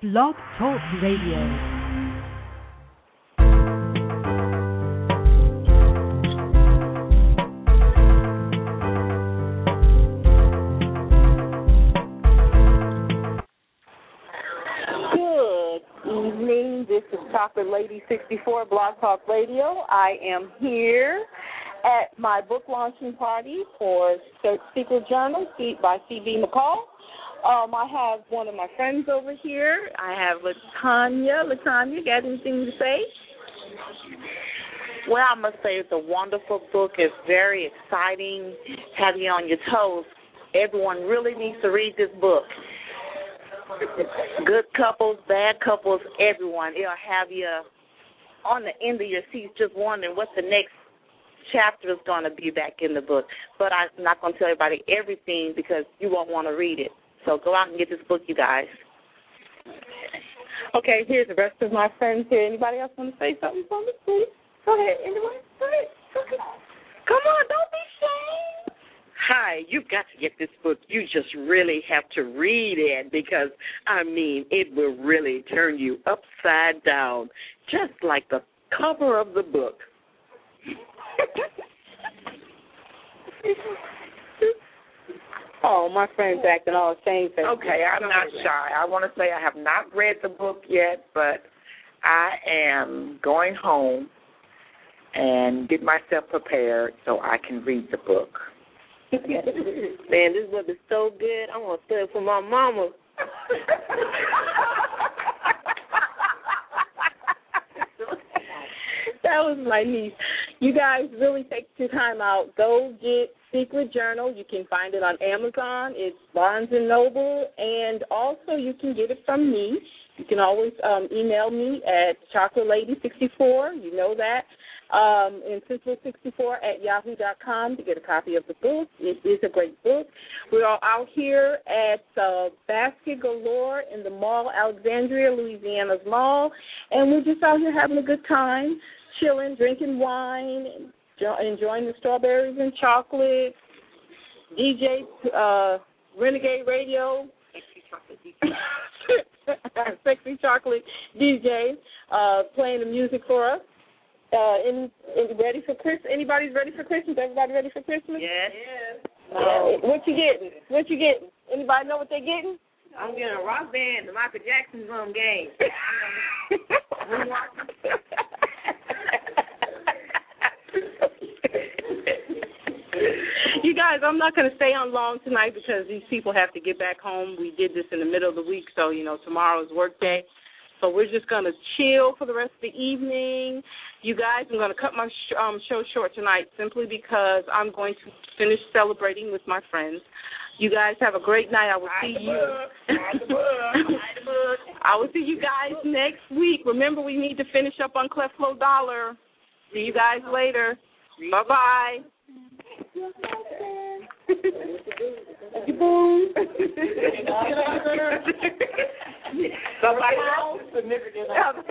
Blog Talk Radio. This is Chocolate Lady 64, Blog Talk Radio. I am here at my book launching party for Secret Journal by C.B. McCall. I have one of my friends over here. I have LaTanya. LaTanya, got anything to say? Well, I must say it's a wonderful book. It's very exciting, have you on your toes. Everyone really needs to read this book. Good couples, bad couples, everyone. It'll have you on the end of your seats just wondering what the next chapter is going to be back in the book. But I'm not going to tell everybody everything because you won't want to read it. So go out and get this book, you guys. Okay, here's the rest of my friends here. Anybody else want to say something for me, please? Go ahead. Anyone? Go ahead. Come on, don't be ashamed. Hi, you've got to get this book. You just really have to read it because, I mean, it will really turn you upside down, just like the cover of the book. Oh, my friend's acting all ashamed. Okay, I'm not shy. I want to say I have not read the book yet, but I am going home and get myself prepared so I can read the book. Man, this book is so good. I'm going to study for my mama. That was my niece. You guys really take your time out. Go get Secret Journal. You can find it on Amazon. It's Barnes & Noble. And also you can get it from me. You can always email me at chocolatelady64. You know that. And central64@yahoo.com to get a copy of the book. It is a great book. We are out here at Basket Galore in the mall, Alexandria, Louisiana's mall, and we're just out here having a good time, chilling, drinking wine, enjoying the strawberries and chocolate. DJ Renegade Radio, Sexy Chocolate DJ, playing the music for us. Ready for Christmas? Anybody's ready for Christmas? Everybody ready for Christmas? Yes. What you getting? Anybody know what they're getting? I'm getting a rock band, the Michael Jackson drum game. You guys, I'm not going to stay on long tonight because these people have to get back home. We did this in the middle of the week, so, tomorrow's work day. So we're just going to chill for the rest of the evening. You guys, I'm going to cut my show short tonight simply because I'm going to finish celebrating with my friends. You guys have a great night. I will see you. I will see you guys next week. Remember, we need to finish up on Cleflo Dollar. See you guys later. Bye-bye. Bye-bye.